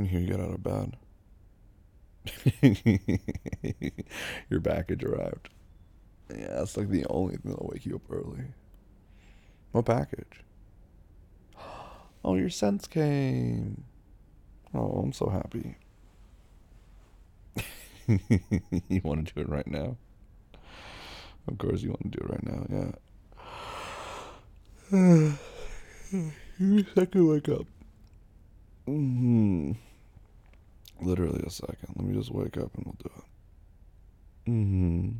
me hear you get out of bed. Your package arrived. Yeah, that's like the only thing that'll wake you up early. What package? Oh, your scents came. Oh, I'm so happy. You want to do it right now? Of course you want to do it right now, yeah. Give me a second to wake up. Mm-hmm. Literally a second. Let me just wake up and we'll do it. Mm-hmm.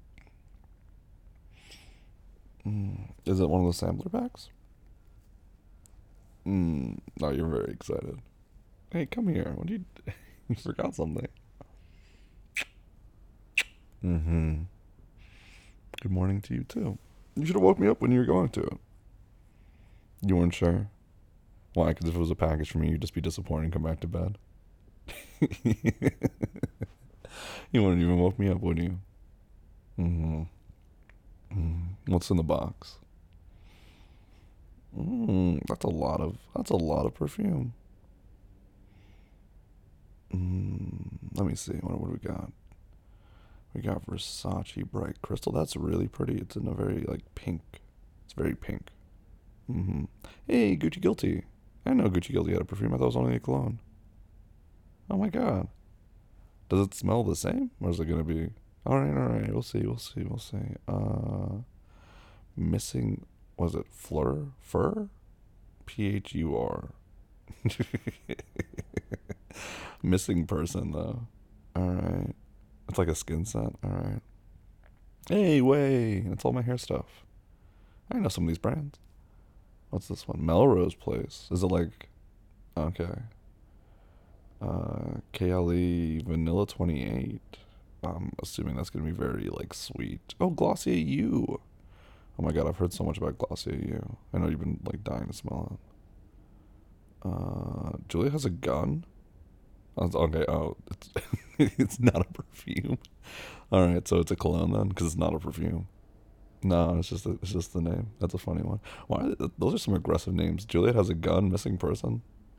Is it one of the sampler packs? No, you're very excited. Hey, come here. What do you... You forgot something. Mm-hmm. Good morning to you, too. You should have woke me up when you were going to it. You weren't sure? Why? Because if it was a package for me, you'd just be disappointed and come back to bed. You wouldn't even woke me up, would you? Mm-hmm. What's in the box? That's a lot of perfume. Let me see. What do we got? We got Versace Bright Crystal. That's really pretty. It's in a very like pink. It's very pink. Hey, Gucci Guilty. I know Gucci Guilty had a perfume. I thought it was only a cologne. Oh my god. Does it smell the same? Or is it gonna be? All right. We'll see. We'll see. Missing. Was it Fleur? Fur? Phur. Missing person though. All right. It's like a skin scent. All right. Hey, way. That's all my hair stuff. I know some of these brands. What's this one? Melrose Place. Is it like? Okay. KLE Vanilla 28. I'm assuming that's gonna be very like sweet. Oh, Glossier U. Oh my god, I've heard so much about Glossier U. I know you've been like dying to smell it. Julia has a gun. Okay. Oh, it's it's not a perfume. All right, so it's a cologne then, because it's not a perfume. No, it's just the name. That's a funny one. Those are some aggressive names? Juliet has a gun. Missing person.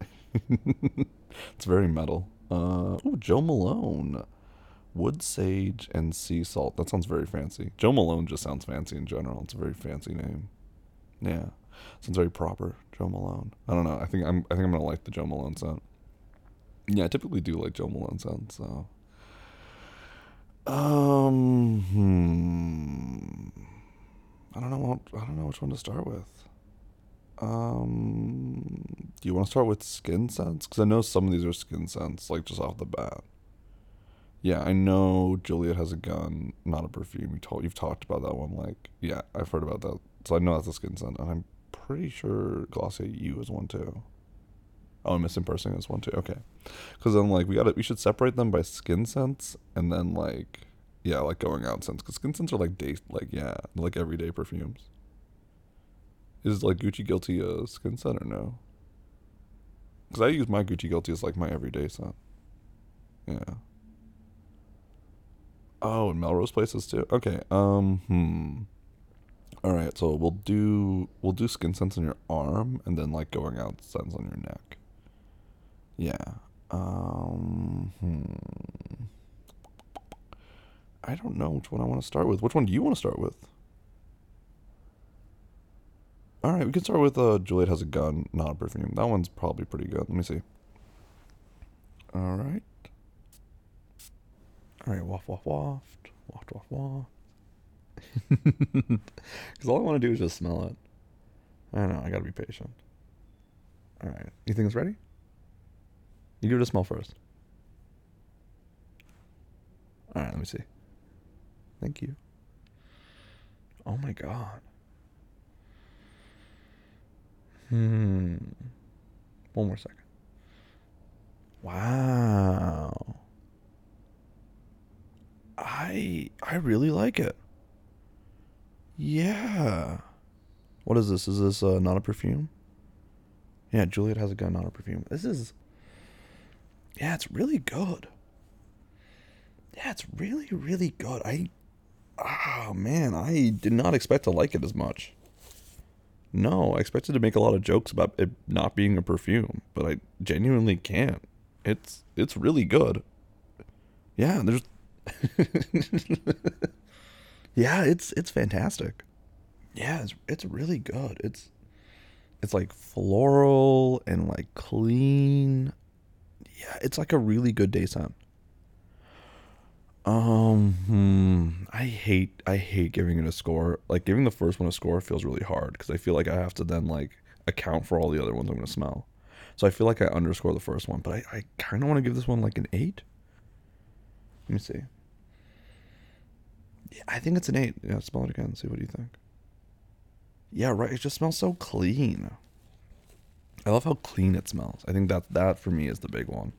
It's very metal. Oh, Joe Malone. Wood sage and sea salt. That sounds very fancy. Joe Malone just sounds fancy in general. It's a very fancy name. Yeah, sounds very proper. Joe Malone. I don't know. I think I'm gonna like the Joe Malone scent. Yeah, I typically do like Joe Malone scents. So, I don't know which one to start with. Do you want to start with skin scents? Because I know some of these are skin scents, like just off the bat. Yeah, I know Juliet has a gun, not a perfume. You've talked about that one. Like, yeah, I've heard about that. So I know that's a skin scent, and I'm pretty sure Glossier U is one too. Oh, Missing Person is one too. Okay, because then like we should separate them by skin scents, and then like yeah, like going out scents. Because skin scents are like yeah, like everyday perfumes. Is like Gucci Guilty a skin scent or no? Because I use my Gucci Guilty as like my everyday scent. Yeah. Oh, and Melrose Places too. Okay. All right. So we'll do skin scents on your arm, and then like going out scents on your neck. Yeah. I don't know which one I want to start with. Which one do you want to start with? All right, we can start with Juliet has a gun, not a perfume. That one's probably pretty good. Let me see. All right. All right, waft, waft, waft. Because all I want to do is just smell it. I don't know. I gotta be patient. All right. You think it's ready? You give it a smell first. All right. Let me see. Thank you. Oh my god. Hmm. One more second. Wow. I really like it. Yeah. What is this? Is this not a perfume? Yeah, Juliet has a gun, not a perfume. This is yeah, it's really good. Yeah, it's really really good. Oh man, I did not expect to like it as much. No, I expected to make a lot of jokes about it not being a perfume, but I genuinely can't. It's really good. Yeah, there's yeah, it's fantastic. Yeah, it's really good. It's like floral and like clean. Yeah, it's like a really good day scent. I hate giving it a score. Like giving the first one a score feels really hard because I feel like I have to then like account for all the other ones I'm gonna smell. So I feel like I underscore the first one, but I kind of want to give this one like an eight. Let me see. Yeah, I think it's an eight. Yeah, smell it again. See what do you think? Yeah, right. It just smells so clean. I love how clean it smells. I think that for me is the big one.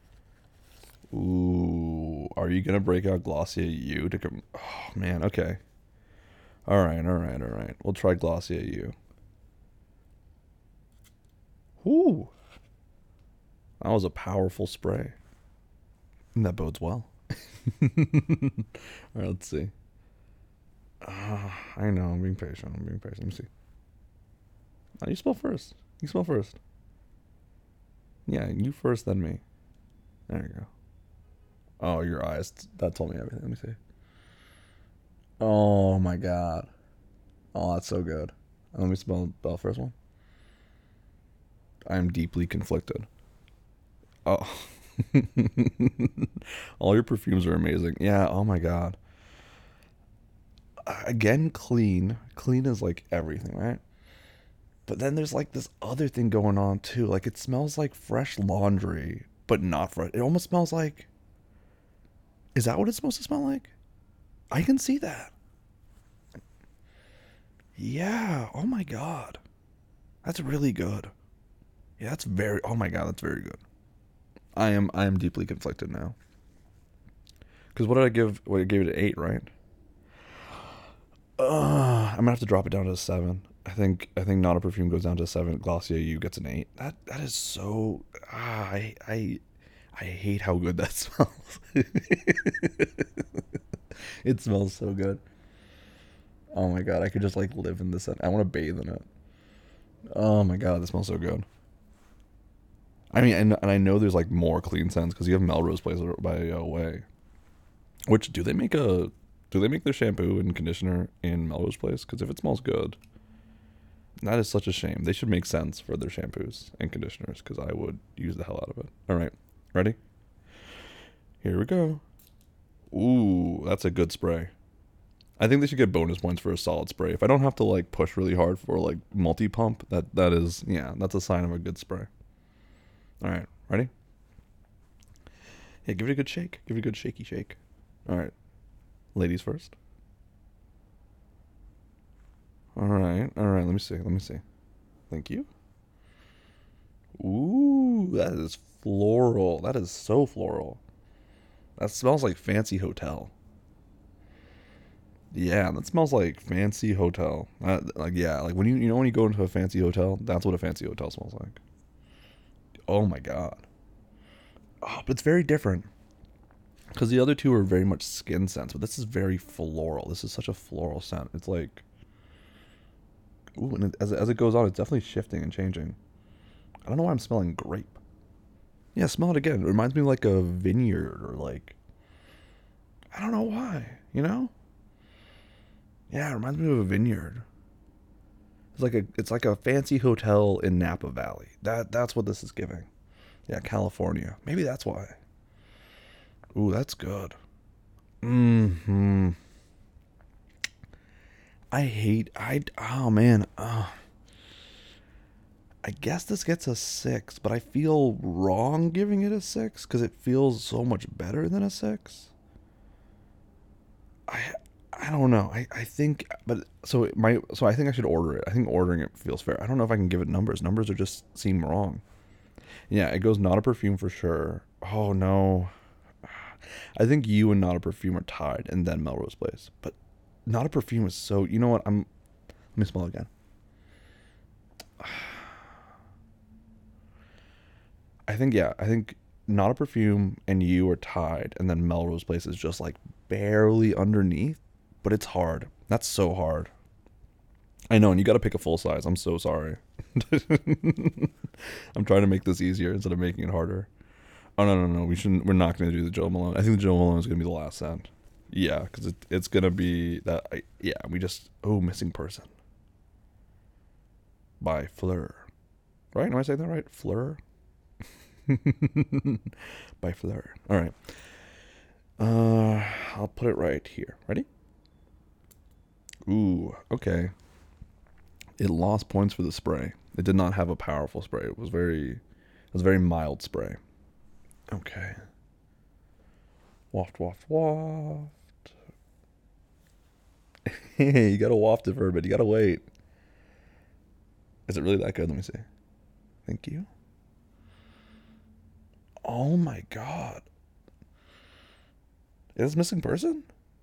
Ooh, are you gonna break out Glossier U to come? Oh man, okay. All right, all right, all right. We'll try Glossier U. Ooh, that was a powerful spray. And that bodes well. All right, let's see. I know, I'm being patient. I'm being patient. Let me see. Oh, you smell first. You smell first. Yeah, you first, then me. There you go. Oh, your eyes. That told me everything. Let me see. Oh my god. Oh, that's so good. Let me smell the first one. I am deeply conflicted. Oh. All your perfumes are amazing. Yeah, oh my god. Again, clean. Clean is like everything, right? But then there's like this other thing going on too. Like it smells like fresh laundry, but not fresh. It almost smells like. Is that what it's supposed to smell like? I can see that. Yeah. Oh my god. That's really good. Yeah, that's very. Oh my god, that's very good. I am deeply conflicted now. Because what did I give? What I gave it an eight, right? I'm gonna have to drop it down to a seven. I think not a perfume goes down to a seven. Glossier U gets an eight. That is so. I hate how good that smells. It smells so good. Oh my god, I could just like live in this. I want to bathe in it. Oh my god, this smells so good. I mean, and I know there's like more clean scents because you have Melrose Place by Way. Which do they make their shampoo and conditioner in Melrose Place? Because if it smells good, that is such a shame. They should make sense for their shampoos and conditioners because I would use the hell out of it. All right, ready? Here we go. Ooh, that's a good spray. I think they should get bonus points for a solid spray. If I don't have to like push really hard for like multi pump, that is yeah, that's a sign of a good spray. All right, ready? Yeah, give it a good shake. Give it a good shaky shake. All right, ladies first. All right, all right. Let me see. Let me see. Thank you. Ooh, that is floral. That is so floral. That smells like fancy hotel. Yeah, that smells like fancy hotel. Like yeah, like when you know when you go into a fancy hotel, that's what a fancy hotel smells like. Oh my god. Oh, but it's very different because the other two are very much skin scents, but this is very floral. This is such a floral scent. It's like ooh, and as it goes on, it's definitely shifting and changing. I don't know why I'm smelling grape. Yeah, smell it again. It reminds me of like a vineyard or like I don't know why. You know? Yeah, it reminds me of a vineyard. It's like a fancy hotel in Napa Valley. That's what this is giving. Yeah, California. Maybe that's why. Ooh, that's good. Hmm. Oh man. I guess this gets a six, but I feel wrong giving it a six because it feels so much better than a six. I I don't know. I think, but so I think I should order it. I think ordering it feels fair. I don't know if I can give it numbers. Numbers are just seem wrong. Yeah, it goes not a perfume for sure. Oh no, I think you and not a perfume are tied, and then Melrose Place. But not a perfume is so. You know what? Let me smell again. I think yeah. I think not a perfume and you are tied, and then Melrose Place is just like barely underneath, but it's hard. That's so hard. I know, and you got to pick a full size. I'm so sorry. I'm trying to make this easier instead of making it harder. Oh no. We shouldn't. We're not gonna do the Joe Malone. I think the Joe Malone is gonna be the last scent. Yeah, because it's gonna be that. Yeah, we just missing person by Fleur. Right? Am I saying that right? Fleur. By Fleur. All right. I'll put it right here. Ready? Ooh. Okay. It lost points for the spray. It did not have a powerful spray. It was very mild spray. Okay. Waft, waft, waft. Hey, you gotta waft it for a bit. You gotta wait. Is it really that good? Let me see. Thank you. Oh my god. Is this missing person?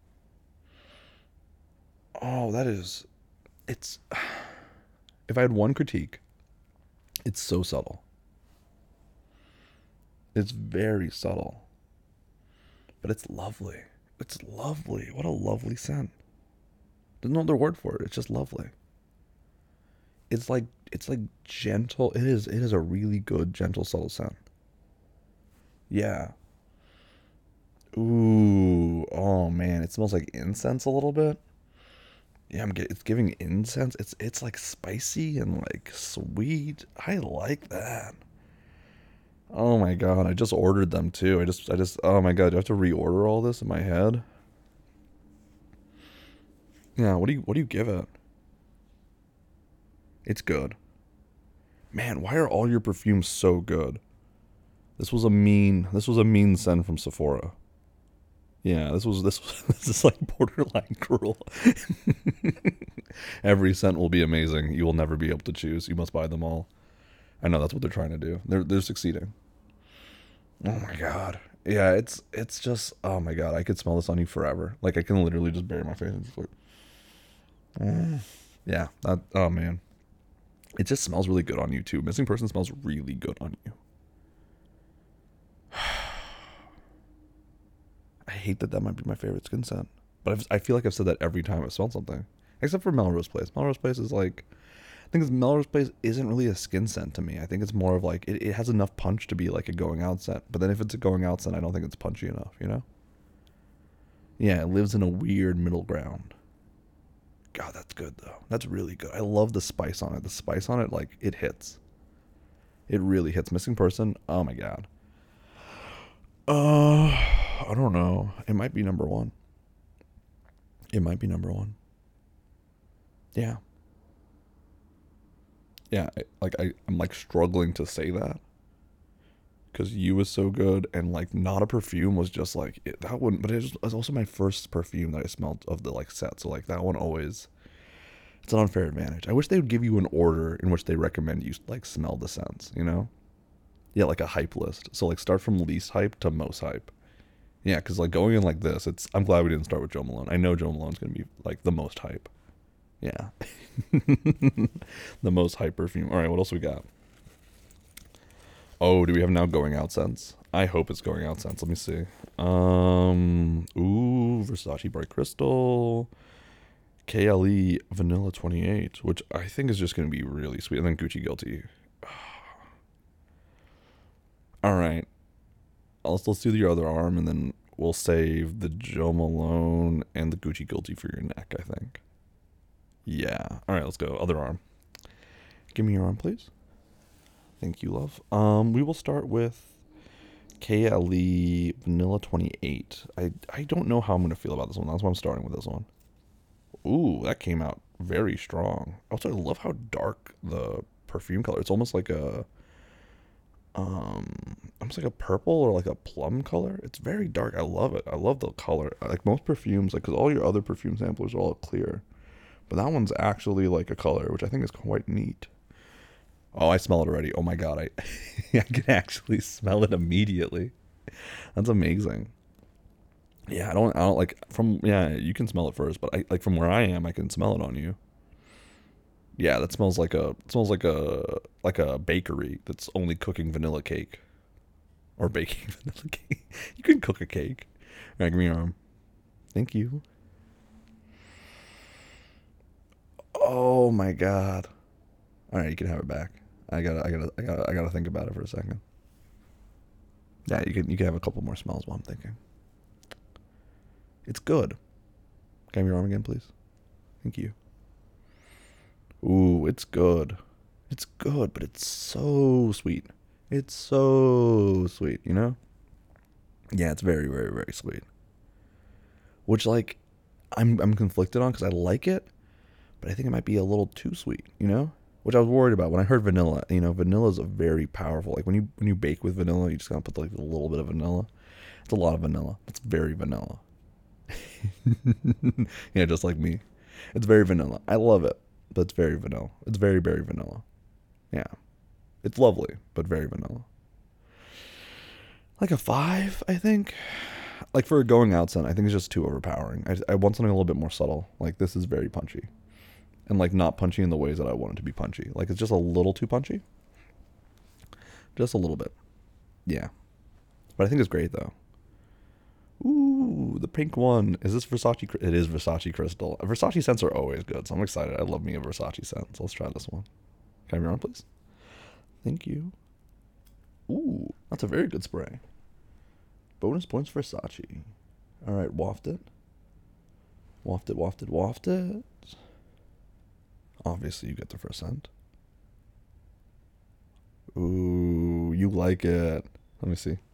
Oh, that is. It's. If I had one critique, it's so subtle. It's very subtle. But it's lovely. It's lovely. What a lovely scent. There's no other word for it. It's just lovely. It's like gentle. It is a really good gentle subtle scent. Yeah. Ooh. Oh man, it smells like incense a little bit. Yeah, it's giving incense. It's like spicy and like sweet. I like that. Oh my god, I just ordered them too. I just oh my god, do I have to reorder all this in my head? Yeah, what do you give it? It's good. Man, why are all your perfumes so good? This was a mean send from Sephora. Yeah, this is like borderline cruel. Every scent will be amazing. You will never be able to choose. You must buy them all. I know that's what they're trying to do. They're succeeding. Oh my god. Yeah, it's just oh my god. I could smell this on you forever. Like I can literally just bury my face and just like, mm. Yeah. That oh man. It just smells really good on you too. Missing person smells really good on you. I hate that might be my favorite skin scent, but I feel like I've said that every time I've smelled something, except for Melrose Place. Melrose Place is like, I think Melrose Place isn't really a skin scent to me. I think it's more of like it has enough punch to be like a going out scent, but then if it's a going out scent, I don't think it's punchy enough. You know? Yeah, it lives in a weird middle ground. God, that's good though. That's really good. I love the spice on it. The spice on it, like it hits. It really hits. Missing person. Oh my god. Uh, I don't know. It might be number one. It might be number one. Yeah. Yeah. I'm like struggling to say that because you was so good and like not a perfume was just like that wouldn't. But it's also my first perfume that I smelled of the like set. So like that one always. It's an unfair advantage. I wish they would give you an order in which they recommend you like smell the scents. You know. Yeah, like a hype list. So like start from least hype to most hype. Yeah, because like going in like this, it's. I'm glad we didn't start with Joe Malone. I know Joe Malone's gonna be like the most hype. Yeah, the most hype perfume. All right, what else we got? Oh, do we have now going out scents? I hope it's going out scents. Let me see. Ooh, Versace Bright Crystal, KLE Vanilla 28, which I think is just gonna be really sweet, and then Gucci Guilty. All right, let's do the other arm, and then we'll save the Joe Malone and the Gucci Guilty for your neck. I think. Yeah. All right, let's go. Other arm. Give me your arm, please. Thank you, love. We will start with KLE Vanilla 28. I don't know how I'm gonna feel about this one. That's why I'm starting with this one. Ooh, that came out very strong. Also, I love how dark the perfume color. It's almost like a purple or like a plum color. It's very dark. I love it. I love the color. Like most perfumes, like because all your other perfume samplers are all clear, but that one's actually like a color, which I think is quite neat. Oh, I smell it already. Oh my god, I I can actually smell it immediately. That's amazing. Yeah, I don't like from yeah, you can smell it first, but I like from where I am, I can smell it on you. Yeah, that smells like a bakery that's only cooking vanilla cake or baking vanilla cake. You can cook a cake. All right, give me your arm. Thank you. Oh my god. All right, you can have it back. I gotta think about it for a second. Yeah, you can have a couple more smells while I'm thinking. It's good. Can I have your arm again, please? Thank you. Ooh, it's good. It's good, but it's so sweet. It's so sweet, you know? Yeah, it's very, very, very sweet. Which like I'm conflicted on because I like it, but I think it might be a little too sweet, you know? Which I was worried about when I heard vanilla. You know, vanilla is a very powerful. Like when you bake with vanilla, you just gotta put like a little bit of vanilla. It's a lot of vanilla. It's very vanilla. Yeah, just like me. It's very vanilla. I love it, but it's very vanilla. It's very, very vanilla. Yeah. It's lovely, but very vanilla. Like a five, I think. Like for a going out scent, I think it's just too overpowering. I want something a little bit more subtle. Like this is very punchy. And like not punchy in the ways that I want it to be punchy. Like it's just a little too punchy. Just a little bit. Yeah. But I think it's great though. Ooh, the pink one. Is this Versace? It is Versace Crystal. Versace scents are always good, so I'm excited. I love me a Versace scent. So let's try this one. Can I have your arm, please? Thank you. Ooh, that's a very good spray. Bonus points Versace. All right, waft it. Waft it, waft it, waft it. Obviously, you get the first scent. Ooh, you like it. Let me see.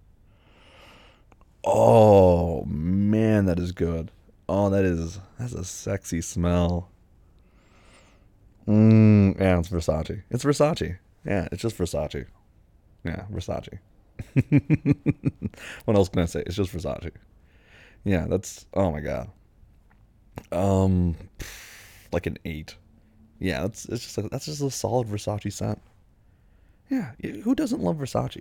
Oh, man, that is good. Oh, that's a sexy smell. Yeah, it's Versace. It's Versace. Yeah, it's just Versace. Yeah, Versace. What else can I say? It's just Versace. Yeah, that's oh my god. Um, like an 8. Yeah, that's just a solid Versace scent. Yeah, who doesn't love Versace?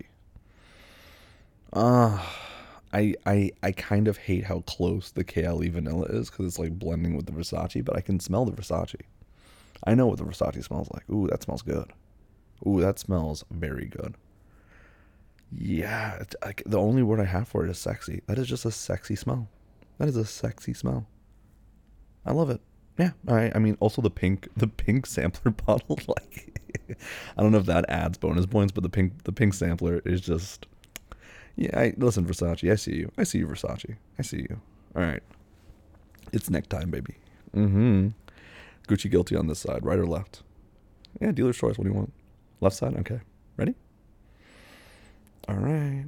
Uh I kind of hate how close the KLE vanilla is because it's like blending with the Versace, but I can smell the Versace. I know what the Versace smells like. Ooh, that smells good. Ooh, that smells very good. Yeah, like, the only word I have for it is sexy. That is just a sexy smell. That is a sexy smell. I love it. Yeah, I mean, also the pink sampler bottle. Like, I don't know if that adds bonus points, but the pink sampler is just. Yeah, listen, Versace. I see you. I see you, Versace. I see you. All right, it's neck time, baby. Mm-hmm. Gucci guilty on this side, right or left? Yeah, dealer's choice. What do you want? Left side. Okay. Ready? All right.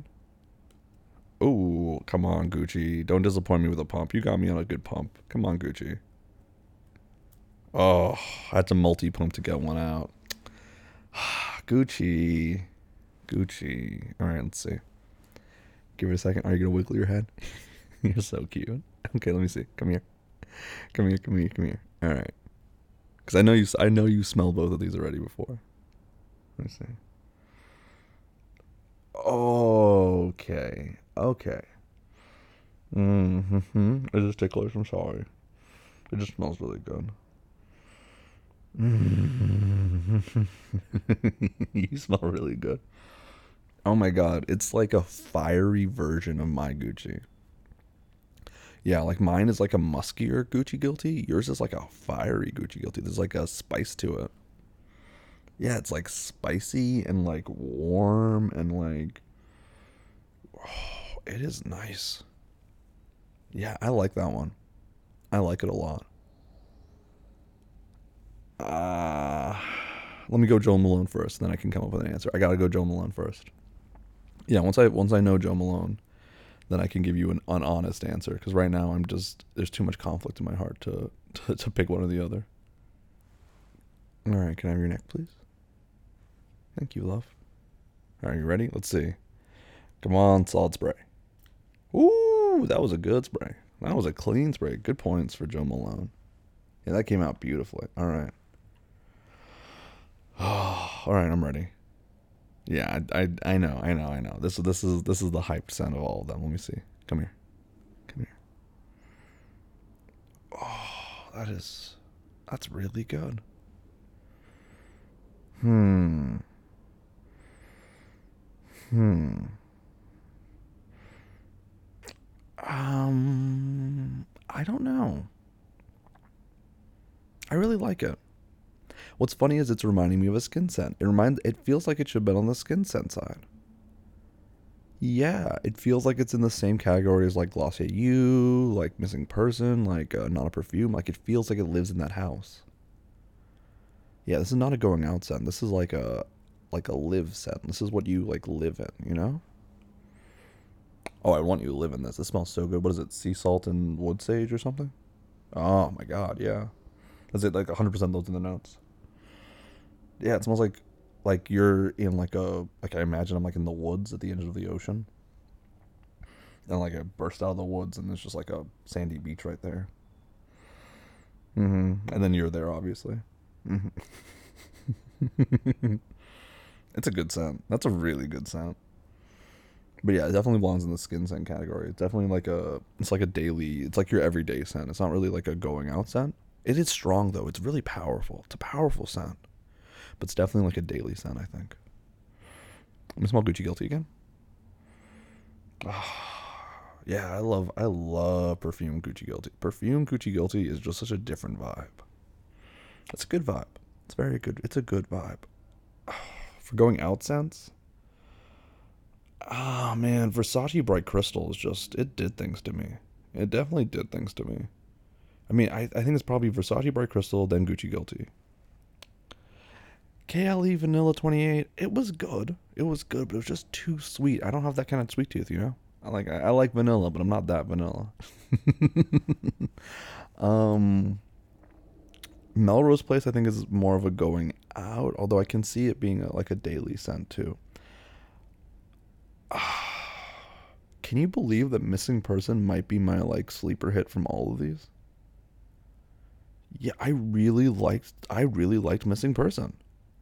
Oh, come on, Gucci. Don't disappoint me with a pump. You got me on a good pump. Come on, Gucci. Oh, I had to multi pump to get one out. Gucci. Gucci. All right, let's see. Give it a second. Are you going to wiggle your head? You're so cute. Okay, let me see. Come here. Come here, come here, come here. All right. Because I know you smell both of these already before. Let me see. Okay. Okay. Mm-hmm. It is ticklish. I'm sorry. It just smells really good. You smell really good. Oh my god, it's like a fiery version of my Gucci. Yeah, like mine is like a muskier Gucci Guilty. Yours is like a fiery Gucci Guilty. There's like a spice to it. Yeah, it's like spicy and like warm and like oh, it is nice. Yeah, I like that one. I like it a lot. Uh Let me go Joe Malone first, then I can come up with an answer. I gotta go Joe Malone first. Yeah, once I know Joe Malone, then I can give you an honest answer. Because right now I'm just there's too much conflict in my heart to pick one or the other. All right, can I have your neck, please? Thank you, love. All right, you ready? Let's see. Come on, solid spray. Ooh, that was a good spray. That was a clean spray. Good points for Joe Malone. Yeah, that came out beautifully. All right. All right, I'm ready. Yeah, I know, I know, I know. This is the hyped scent of all of them. Let me see. Come here. Come here. Oh, that's really good. Hmm. Hmm. I don't know. I really like it. What's funny is it's reminding me of a skin scent. It feels like it should have been on the skin scent side. Yeah, it feels like it's in the same category as like Glossier You, like Missing Person, like Not a Perfume. Like it feels like it lives in that house. Yeah, this is not a going out scent. This is like a live scent. This is what you like live in, you know? Oh, I want you to live in this. This smells so good. What is it? Sea salt and wood sage or something? Oh my god, yeah. Is it like 100% those in the notes? Yeah, it smells like you're in like I imagine I'm like in the woods at the edge of the ocean. And like I burst out of the woods and there's just like a sandy beach right there. And then you're there obviously. It's a good scent. That's a really good scent. But yeah, it definitely belongs in the skin scent category. It's definitely it's like a daily, it's like your everyday scent. It's not really like a going out scent. It is strong though. It's really powerful. It's a powerful scent. But it's definitely like a daily scent, I think. Let me smell Gucci Guilty again. Yeah, I love perfume Gucci Guilty. Perfume Gucci Guilty is just such a different vibe. It's a good vibe. It's very good. It's a good vibe. For going out scents, ah man, Versace Bright Crystal is just it did things to me. It definitely did things to me. I mean, I think it's probably Versace Bright Crystal, then Gucci Guilty. KLE Vanilla 28, it was good. It was good, but it was just too sweet. I don't have that kind of sweet tooth, you know? I like vanilla, but I'm not that vanilla. um Melrose Place I think is more of a going out, although I can see it being like a daily scent too. Can you believe that Missing Person might be my like sleeper hit from all of these? Yeah, I really liked Missing Person.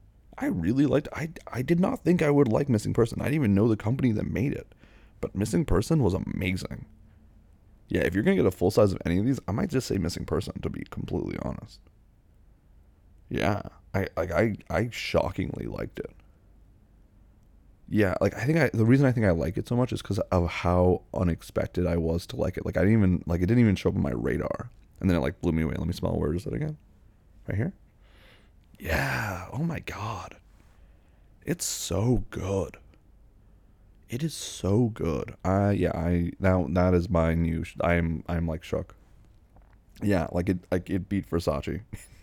I did not think I would like Missing Person. I didn't even know the company that made it. But Missing Person was amazing. Yeah, if you're gonna get a full size of any of these, I might just say Missing Person to be completely honest. Yeah. I shockingly liked it. Yeah, like the reason I think I like it so much is because of how unexpected I was to like it. Like I didn't even like it didn't even show up on my radar, and then it like blew me away. Let me smell. Where is it again? Right here. Yeah. Oh my god. It's so good. It is so good. I yeah. I now that is my new. I'm like shook. Yeah, like it beat Versace.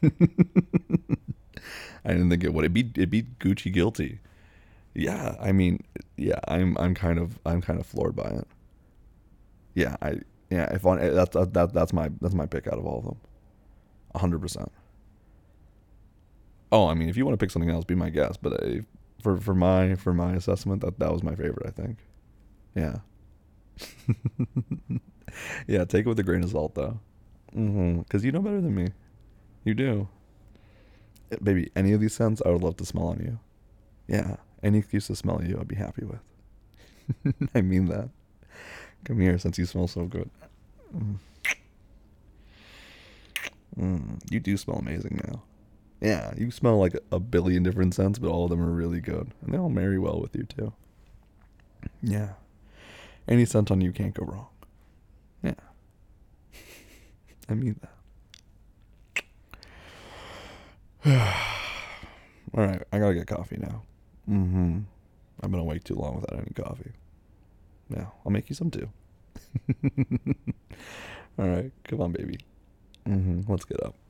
I didn't think it would. It beat Gucci Guilty. Yeah, I mean, yeah, I'm kind of floored by it. Yeah, I yeah, if on that's my pick out of all of them. 100%. Oh, I mean, if you want to pick something else, be my guest. But for my assessment, that was my favorite. I think. Yeah. Yeah, take it with a grain of salt though. Because you know better than me. You do. Baby, any of these scents, I would love to smell on you. Yeah, any excuse to smell you, I'd be happy with. I mean that. Come here, since you smell so good. Mm. You do smell amazing now. Yeah, you smell like a billion different scents, but all of them are really good, and they all marry well with you too. Yeah, any scent on you can't go wrong. Yeah, I mean that. All right, I gotta get coffee now. I've been awake too long without any coffee. Yeah, I'll make you some too. All right, come on, baby. Let's get up.